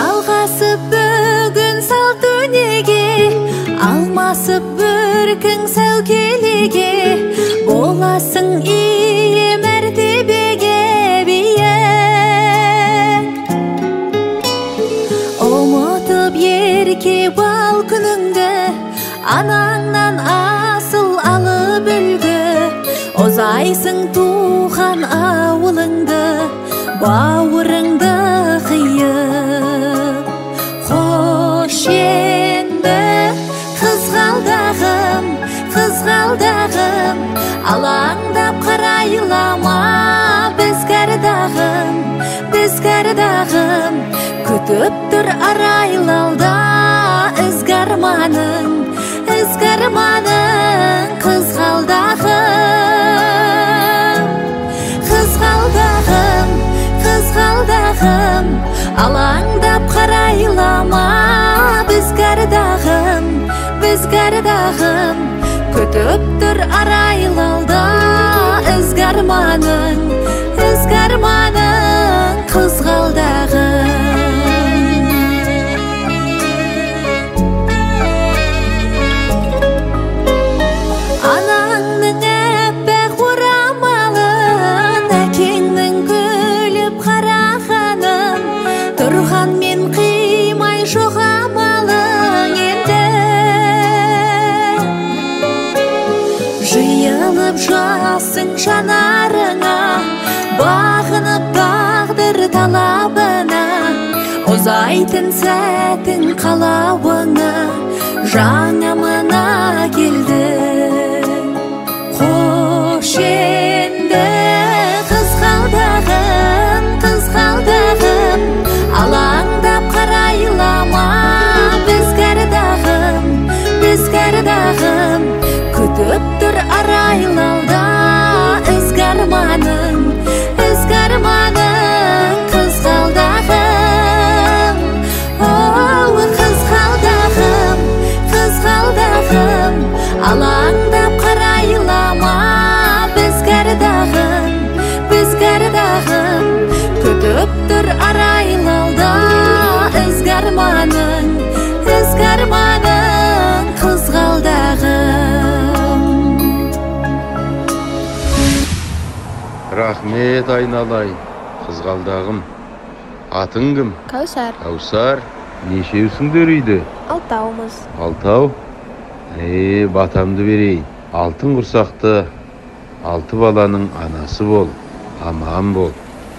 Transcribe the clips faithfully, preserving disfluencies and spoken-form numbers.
Жалғасып бүгін сал дүниеге, алмасып бір күн сәукелеге, боласың ие мәртебеге биік. Ұмытып ерке бал күніңді, анаңнан асыл алып үлгі, озайсың туған ауылыңды, бауырыңды қиып. Қош енді қызғалдағым, қызғалдағым, алаңдап қарайлама біз кәрдағым, біз кәрдағым, күтіп тұр арайлалда ізгарманың, ізгарманың қызғалдағым. Қызғалдағым, қызғалдағым, алаңдап қарайлама біз кәрдағым, біз кәрдағым, күтіп тұр арайлалда ізгарманың, ізгарманың қызғалдағым. Анаңның әппақ орамалын, әкеңнің күліп қарағанын, тұрған мен қимай жоғамалың енді. Жиылып жасың жанарыңа, бағынып тағдыр талабына, ұзайтын сәтін қалауыңа, жаңа мына келді. Қош енді қызғалдағым, қызғалдағым, алаңдап қарайлама біз кәрдағым, біз кәрдағым, күтіп тұр арайлалда ізгарманың, ізгарманың қызғалдағым. Оу қызғалдағым, қызғалдағым, алаңдап қарайлама біз кәрдағым, біз кәрдағым, күтіп тұр арайлалда ізгарманың, ізгарманың қызғалдағым. Рахмет айналай, қызғалдағым. Атың кім? Кәусар. Кәусар. Нешеусіңдер үйде? Алтауымыз. Алтау? Е, батамды берейін. Алтын құрсақты, алты баланың анасы бол, аман бол.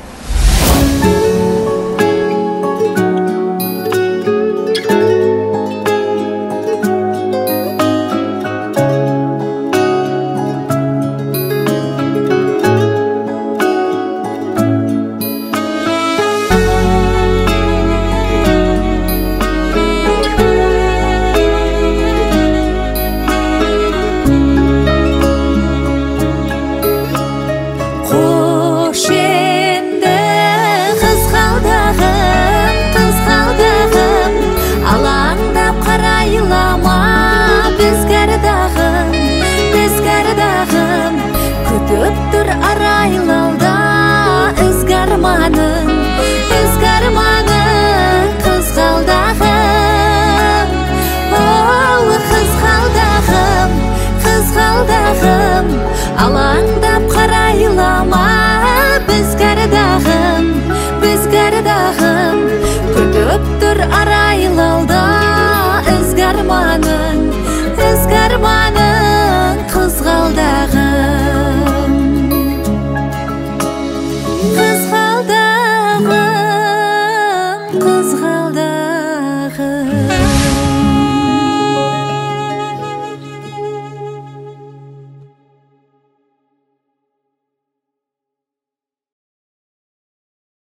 Күтіп тұр арайлалда ізгарманың, ізгарманың қызғалдағым. Оу қызғалдағым, қызғалдағым, алаңдап қарайлама біз кәрдағым, біз кәрдағым, күтіп тұр арайлалда ізгарманың,